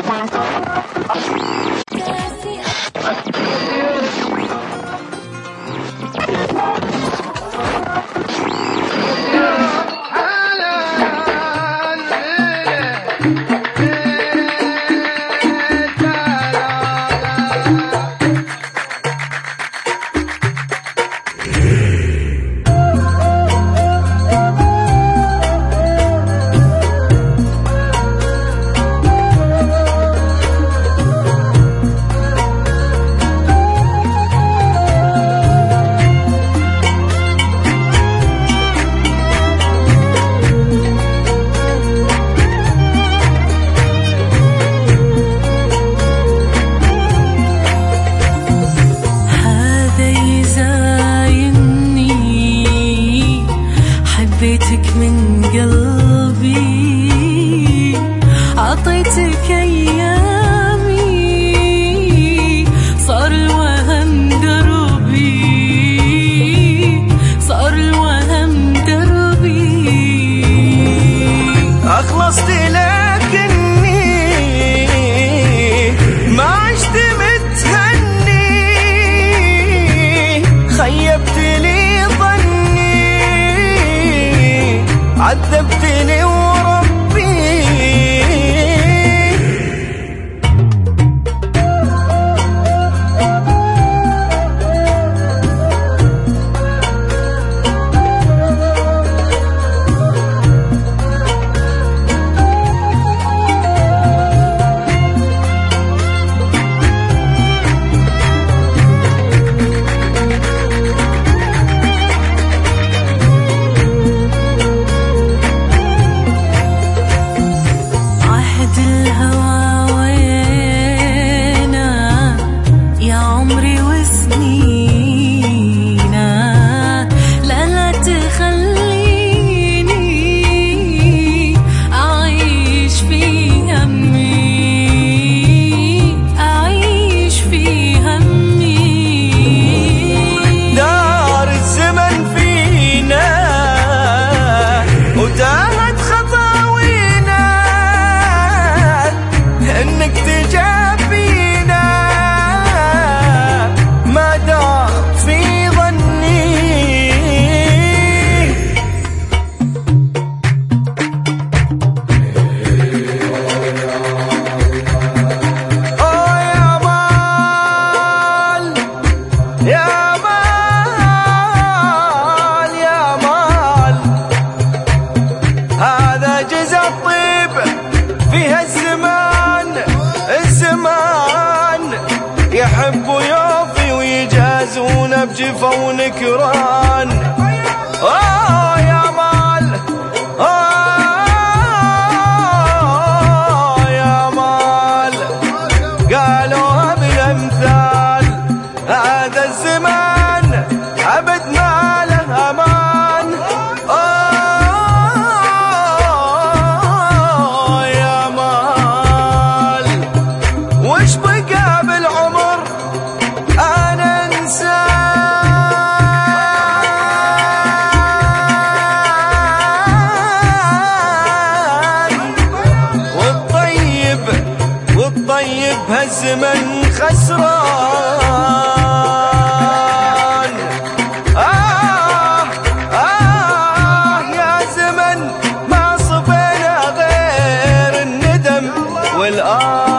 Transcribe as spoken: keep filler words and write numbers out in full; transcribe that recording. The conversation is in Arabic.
حبيتك من قلبي، عطيتك أيامي، صار الوهم دربي، صار الوهم دربي. أخلصت لكني ما عشت متهني، خيبت لي عذبتني وربي. يحبوا يوفي ويجازون بجفا ونكران. آه يا مال، آه يا مال، قالوها بالأمثال، هذا الزمان أبد ما له أمان. آه يا مال، وش بقى بالعمر أنا إنسان، والطيب والطيب هالزمن خسران. آه آه يا زمن ما صفينا غير الندم والآه.